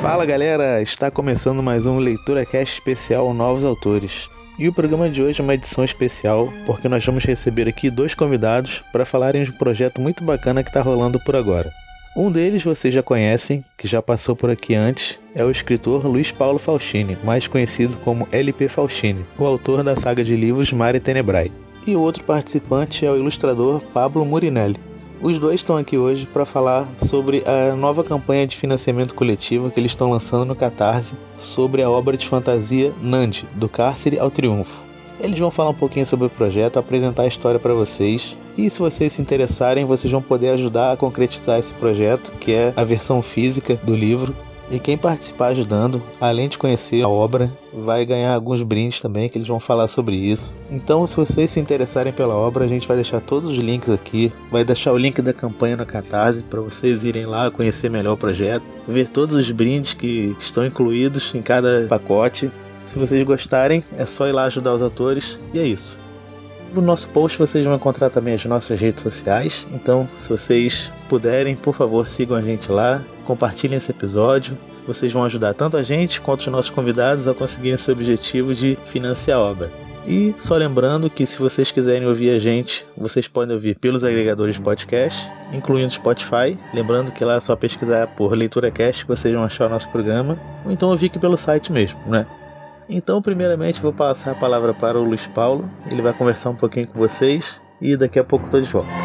Fala galera, está começando mais um Leitura Cast especial Novos Autores. E o programa de hoje é uma edição especial porque nós vamos receber aqui 2 convidados para falarem de um projeto muito bacana que está rolando por agora. Um deles vocês já conhecem, que já passou por aqui antes, é o escritor Luiz Paulo Faustini, mais conhecido como LP Faustini, o autor da saga de livros Mare Tenebrae. E o outro participante é o ilustrador Pablo Murinelli. Os dois estão aqui hoje para falar sobre a nova campanha de financiamento coletivo que eles estão lançando no Catarse sobre a obra de fantasia Nandi, do Cárcere ao Triunfo. Eles vão falar um pouquinho sobre o projeto, apresentar a história para vocês. E se vocês se interessarem, vocês vão poder ajudar a concretizar esse projeto, que é a versão física do livro. E quem participar ajudando, além de conhecer a obra, vai ganhar alguns brindes também, que eles vão falar sobre isso. Então, se vocês se interessarem pela obra, a gente vai deixar todos os links aqui. Vai deixar o link da campanha no Catarse para vocês irem lá conhecer melhor o projeto, ver todos os brindes que estão incluídos em cada pacote. Se vocês gostarem, é só ir lá ajudar os autores, e é isso. No nosso post vocês vão encontrar também as nossas redes sociais, então se vocês puderem, por favor, sigam a gente lá, compartilhem esse episódio. Vocês vão ajudar tanto a gente quanto os nossos convidados a conseguirem esse objetivo de financiar a obra. E só lembrando que se vocês quiserem ouvir a gente, vocês podem ouvir pelos agregadores de podcast, incluindo Spotify. Lembrando que lá é só pesquisar por Leitura Cast que vocês vão achar o nosso programa, ou então ouvir aqui pelo site mesmo, né? Então, primeiramente, vou passar a palavra para o Luiz Paulo. Ele vai conversar um pouquinho com vocês e daqui a pouco estou de volta.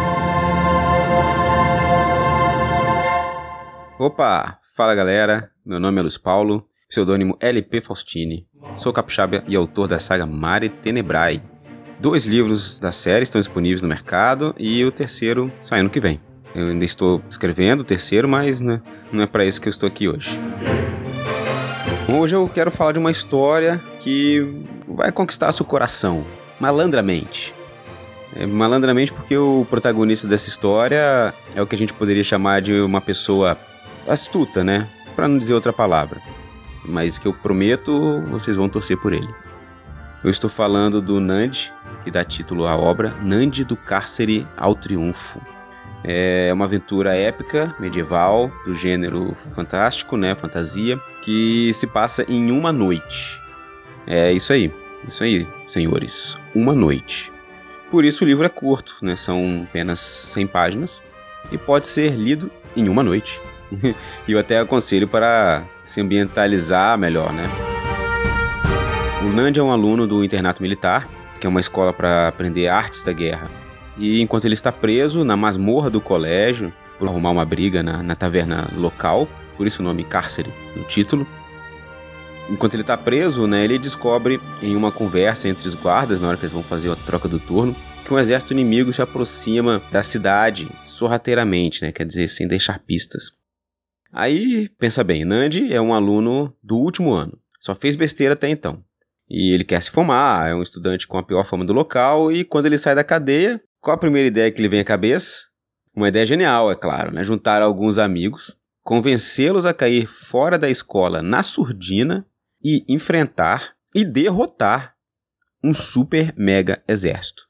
Opa! Fala galera, meu nome é Luiz Paulo, pseudônimo LP Faustini. Sou capixaba e autor da saga Mare Tenebrae. 2 livros da série estão disponíveis no mercado e o terceiro sai ano que vem. Eu ainda estou escrevendo o terceiro, mas não é para isso que eu estou aqui hoje. Hoje eu quero falar de uma história que vai conquistar seu coração, malandramente. Malandramente porque o protagonista dessa história é o que a gente poderia chamar de uma pessoa astuta, né? Para não dizer outra palavra. Mas que eu prometo, vocês vão torcer por ele. Eu estou falando do Nandi, que dá título à obra Nandi do Cárcere ao Triunfo. É uma aventura épica, medieval, do gênero fantástico, né, fantasia, que se passa em uma noite. É isso aí, senhores, uma noite. Por isso o livro é curto, né, são apenas 100 páginas e pode ser lido em uma noite. E eu até aconselho para se ambientalizar melhor, né. O Nandi é um aluno do internato militar, que é uma escola para aprender artes da guerra. E enquanto ele está preso na masmorra do colégio, por arrumar uma briga na taverna local, por isso o nome Cárcere no título, enquanto ele está preso, né, ele descobre em uma conversa entre os guardas, na hora que eles vão fazer a troca do turno, que um exército inimigo se aproxima da cidade sorrateiramente, né, quer dizer, sem deixar pistas. Aí, pensa bem, Nandi é um aluno do último ano, só fez besteira até então. E ele quer se formar, é um estudante com a pior fama do local, e quando ele sai da cadeia, qual a primeira ideia que lhe vem à cabeça? Uma ideia genial, é claro, né? Juntar alguns amigos, convencê-los a cair fora da escola na surdina e enfrentar e derrotar um super mega exército.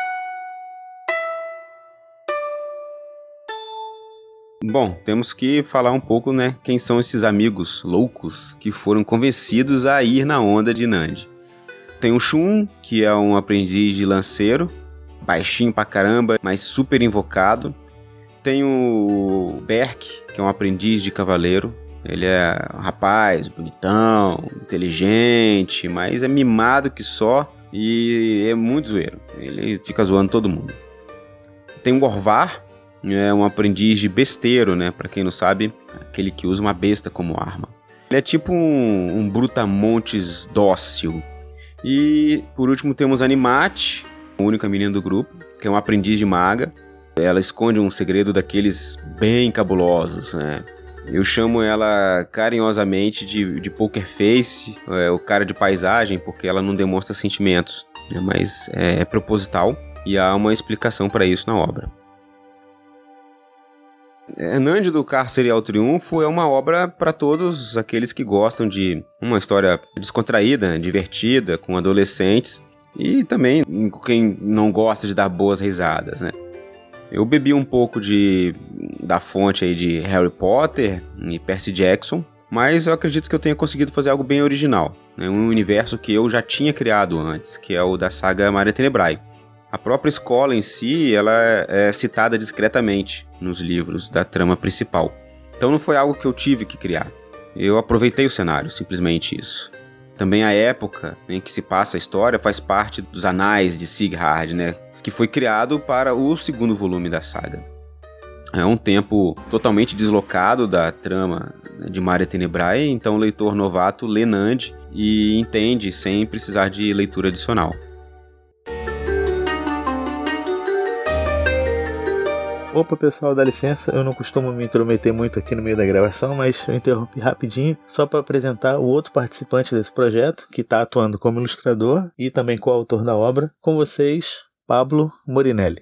Bom, temos que falar um pouco, né? Quem são esses amigos loucos que foram convencidos a ir na onda de Nandi. Tem o Shun, que é um aprendiz de lanceiro, baixinho pra caramba, mas super invocado. Tem o Berk, que é um aprendiz de cavaleiro. Ele é um rapaz bonitão, inteligente, mas é mimado que só e é muito zoeiro. Ele fica zoando todo mundo. Tem o Orvar, é um aprendiz de besteiro, né? Pra quem não sabe, aquele que usa uma besta como arma. Ele é tipo um brutamontes dócil. E por último temos a Animate, a única menina do grupo, que é um aprendiz de maga. Ela esconde um segredo daqueles bem cabulosos, né? Eu chamo ela carinhosamente de poker face, o cara de paisagem, porque ela não demonstra sentimentos, né? Mas é proposital e há uma explicação para isso na obra. Nandi do Cárcere ao Triunfo é uma obra para todos aqueles que gostam de uma história descontraída, divertida, com adolescentes e também quem não gosta de dar boas risadas, né? Eu bebi um pouco da fonte aí de Harry Potter e Percy Jackson, mas eu acredito que eu tenha conseguido fazer algo bem original, né? Um universo que eu já tinha criado antes, que é o da saga Mare Tenebrae. A própria escola em si, ela é citada discretamente nos livros da trama principal. Então não foi algo que eu tive que criar. Eu aproveitei o cenário, simplesmente isso. Também a época em que se passa a história faz parte dos anais de Sighard, né? Que foi criado para o segundo volume da saga. É um tempo totalmente deslocado da trama de Mare Tenebrae, então o leitor novato lê Nandi e entende sem precisar de leitura adicional. Opa, pessoal, dá licença, eu não costumo me intrometer muito aqui no meio da gravação, mas eu interrompi rapidinho só para apresentar o outro participante desse projeto, que está atuando como ilustrador e também coautor da obra. Com vocês, Pablo Morinelli.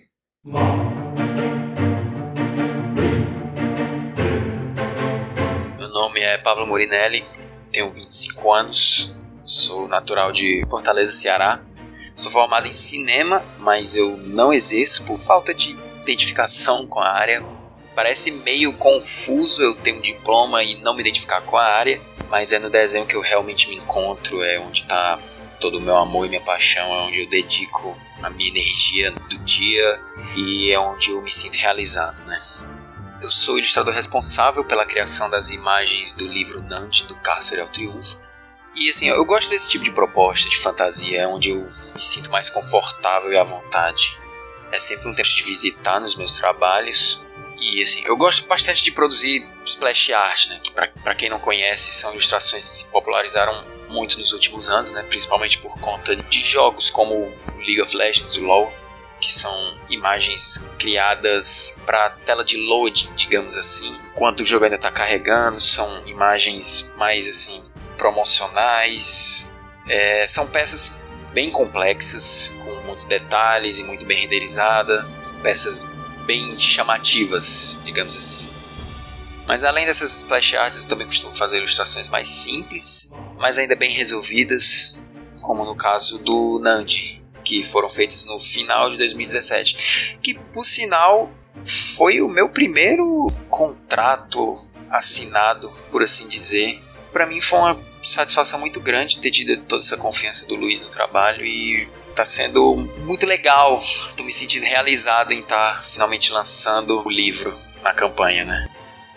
Meu nome é Pablo Morinelli, tenho 25 anos, sou natural de Fortaleza, Ceará. Sou formado em cinema, mas eu não exerço por falta de identificação com a área. Parece meio confuso eu ter um diploma e não me identificar com a área, mas é no desenho que eu realmente me encontro, é onde está todo o meu amor e minha paixão, é onde eu dedico a minha energia do dia e é onde eu me sinto realizado, né? Eu sou o ilustrador responsável pela criação das imagens do livro Nandi, do Cárcere ao Triunfo. E assim, eu gosto desse tipo de proposta de fantasia, é onde eu me sinto mais confortável e à vontade. É sempre um tempo de visitar nos meus trabalhos. E assim, eu gosto bastante de produzir splash art, né? Que pra quem não conhece, são ilustrações que se popularizaram muito nos últimos anos, né? Principalmente por conta de jogos como o League of Legends, o LoL, que são imagens criadas para tela de loading, digamos assim. Enquanto o jogo ainda está carregando, são imagens mais assim promocionais. São peças bem complexas, com muitos detalhes e muito bem renderizada, peças bem chamativas, digamos assim. Mas além dessas splash arts, eu também costumo fazer ilustrações mais simples, mas ainda bem resolvidas, como no caso do Nandi, que foram feitas no final de 2017, que por sinal foi o meu primeiro contrato assinado, por assim dizer. Para mim foi uma satisfação muito grande ter tido toda essa confiança do Luiz no trabalho e tá sendo muito legal. Tô me sentindo realizado em estar finalmente lançando o livro na campanha, né?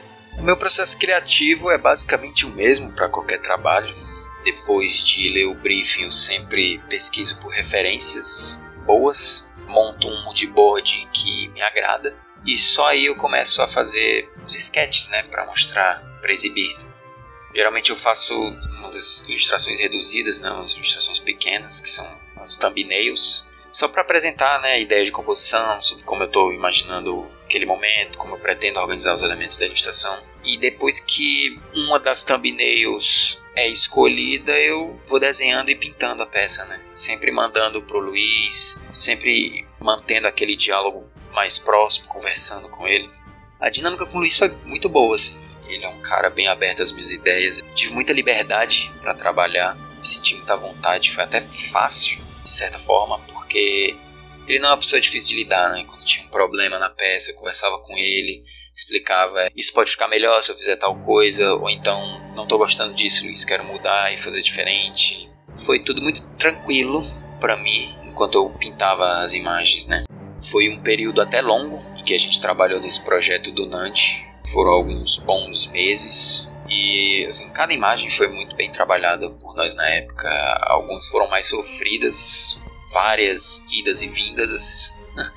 O meu processo criativo é basicamente o mesmo para qualquer trabalho. Depois de ler o briefing, eu sempre pesquiso por referências boas, monto um moodboard que me agrada e só aí eu começo a fazer os sketches, né, para mostrar, para exibir. Geralmente eu faço umas ilustrações reduzidas, né, umas ilustrações pequenas, que são as thumbnails, só para apresentar, né, a ideia de composição, sobre como eu estou imaginando aquele momento, como eu pretendo organizar os elementos da ilustração. E depois que uma das thumbnails é escolhida, eu vou desenhando e pintando a peça, né? Sempre mandando pro Luiz, sempre mantendo aquele diálogo mais próximo, conversando com ele. A dinâmica com o Luiz foi muito boa, assim. Ele é um cara bem aberto às minhas ideias. Tive muita liberdade para trabalhar, me senti muita vontade. Foi até fácil, de certa forma, porque ele não é uma pessoa difícil de lidar, né? Quando tinha um problema na peça, eu conversava com ele, explicava, isso pode ficar melhor se eu fizer tal coisa, ou então, não tô gostando disso, Luiz, quero mudar e fazer diferente. Foi tudo muito tranquilo para mim, enquanto eu pintava as imagens, né? Foi um período até longo em que a gente trabalhou nesse projeto do Nandi. Foram alguns bons meses e assim, cada imagem foi muito bem trabalhada por nós na época. Algumas foram mais sofridas, várias idas e vindas,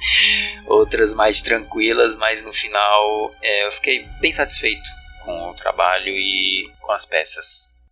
outras mais tranquilas, mas no final eu fiquei bem satisfeito com o trabalho e com as peças.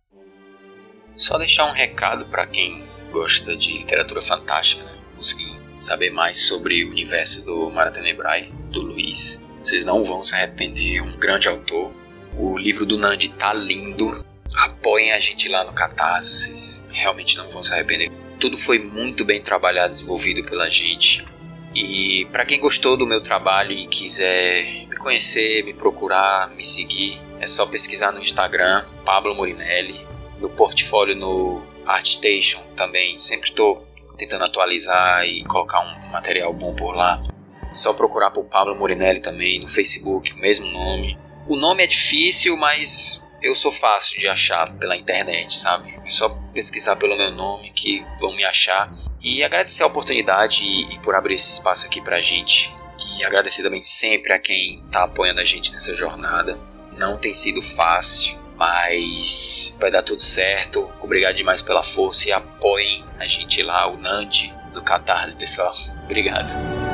Só deixar um recado para quem gosta de literatura fantástica, né? Conseguir saber mais sobre o universo do Mare Tenebrae, do Luiz. Vocês não vão se arrepender, é um grande autor. O livro do Nandi tá lindo. Apoiem a gente lá no Catarse, vocês realmente não vão se arrepender. Tudo foi muito bem trabalhado, desenvolvido pela gente. E para quem gostou do meu trabalho e quiser me conhecer, me procurar, me seguir, é só pesquisar no Instagram, Pablo Morinelli. Meu portfólio no ArtStation também, sempre estou tentando atualizar e colocar um material bom por lá. É só procurar por Pablo Morinelli também no Facebook, o mesmo nome. O nome é difícil, mas eu sou fácil de achar pela internet, sabe? É só pesquisar pelo meu nome que vão me achar. E agradecer a oportunidade e por abrir esse espaço aqui pra gente. E agradecer também sempre a quem tá apoiando a gente nessa jornada. Não tem sido fácil, mas vai dar tudo certo. Obrigado demais pela força e apoiem a gente lá, o Nandi, do Catarse, pessoal. Obrigado.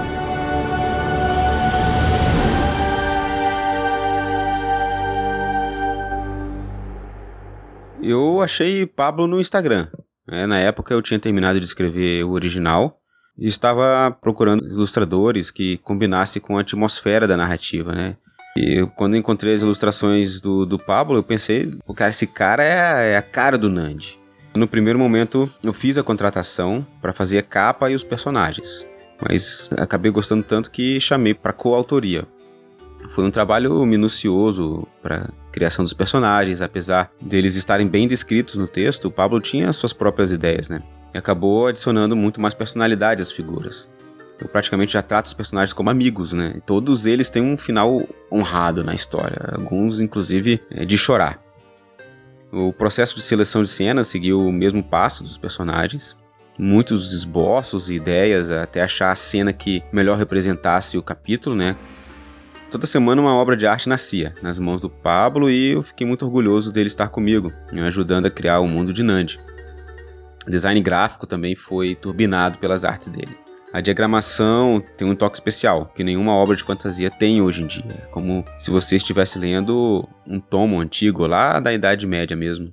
Eu achei Pablo no Instagram. Na época eu tinha terminado de escrever o original e estava procurando ilustradores que combinassem com a atmosfera da narrativa, né? E quando encontrei as ilustrações do Pablo, eu pensei, esse cara é a cara do Nandi. No primeiro momento eu fiz a contratação para fazer a capa e os personagens, mas acabei gostando tanto que chamei para coautoria. Foi um trabalho minucioso para criação dos personagens, apesar deles estarem bem descritos no texto, o Pablo tinha suas próprias ideias, né? E acabou adicionando muito mais personalidade às figuras. Eu praticamente já trato os personagens como amigos, né? E todos eles têm um final honrado na história, alguns inclusive de chorar. O processo de seleção de cenas seguiu o mesmo passo dos personagens, muitos esboços e ideias até achar a cena que melhor representasse o capítulo, né? Toda semana uma obra de arte nascia nas mãos do Pablo e eu fiquei muito orgulhoso dele estar comigo, me ajudando a criar o mundo de Nandi. O design gráfico também foi turbinado pelas artes dele. A diagramação tem um toque especial, que nenhuma obra de fantasia tem hoje em dia. Como se você estivesse lendo um tomo antigo, lá da Idade Média mesmo.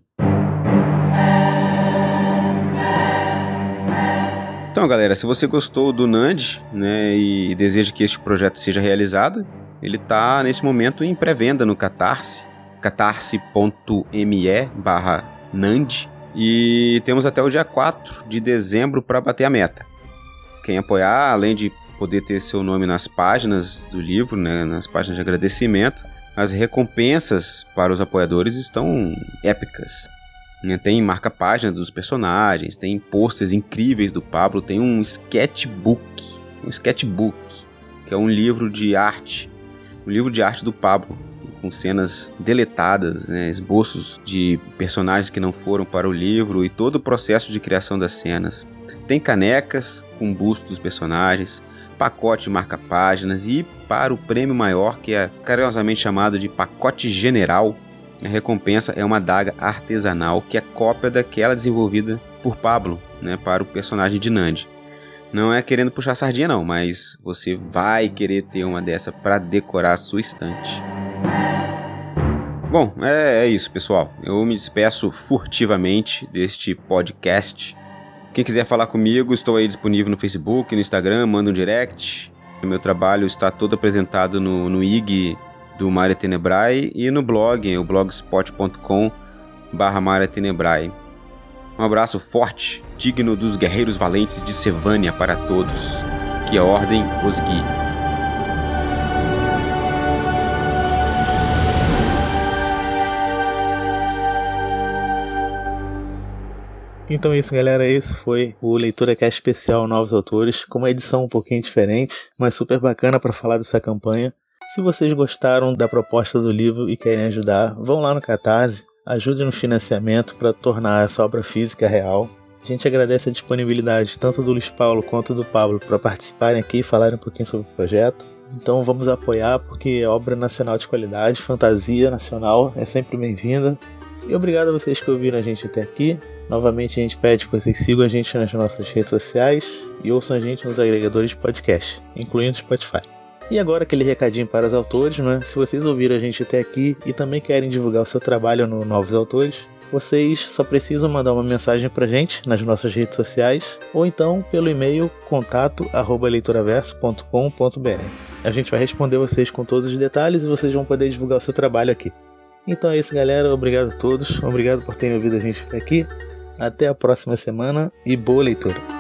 Então, galera, se você gostou do Nandi, né, e deseja que este projeto seja realizado, ele está nesse momento em pré-venda no Catarse, catarse.me/Nandi, e temos até o dia 4 de dezembro para bater a meta. Quem apoiar, além de poder ter seu nome nas páginas do livro, né, nas páginas de agradecimento, as recompensas para os apoiadores estão épicas. Tem marca-página dos personagens, tem posters incríveis do Pablo, tem um sketchbook, que é um livro de arte, do Pablo, com cenas deletadas, né, esboços de personagens que não foram para o livro e todo o processo de criação das cenas. Tem canecas com busto dos personagens, pacote de marca-páginas e, para o prêmio maior, que é carinhosamente chamado de pacote general, a recompensa é uma adaga artesanal que é cópia daquela desenvolvida por Pablo, né, para o personagem de Nandi. Não é querendo puxar sardinha não, mas você vai querer ter uma dessa para decorar a sua estante. Bom, é isso, pessoal. Eu me despeço furtivamente deste podcast. Quem quiser falar comigo, estou aí disponível no Facebook, no Instagram, manda um direct. O meu trabalho está todo apresentado no IG do Mare Tenebrae e no blog, o blogspot.com/Mare Tenebrae. Um abraço forte, digno dos guerreiros valentes de Sevânia para todos. Que a ordem os guie. Então é isso, galera. Esse foi o Leitura Cast especial Novos Autores, com uma edição um pouquinho diferente, mas super bacana para falar dessa campanha. Se vocês gostaram da proposta do livro e querem ajudar, vão lá no Catarse, ajude no financiamento para tornar essa obra física real. A gente agradece a disponibilidade tanto do Luiz Paulo quanto do Pablo para participarem aqui e falarem um pouquinho sobre o projeto. Então vamos apoiar, porque é obra nacional de qualidade, fantasia nacional é sempre bem-vinda. E obrigado a vocês que ouviram a gente até aqui. Novamente a gente pede que vocês sigam a gente nas nossas redes sociais e ouçam a gente nos agregadores de podcast, incluindo o Spotify. E agora aquele recadinho para os autores, né? Se vocês ouviram a gente até aqui e também querem divulgar o seu trabalho no Novos Autores, vocês só precisam mandar uma mensagem pra gente nas nossas redes sociais ou então pelo e-mail contato@leitoraverso.com.br. A gente vai responder vocês com todos os detalhes e vocês vão poder divulgar o seu trabalho aqui. Então é isso, galera. Obrigado a todos. Obrigado por terem ouvido a gente até aqui. Até a próxima semana e boa leitura.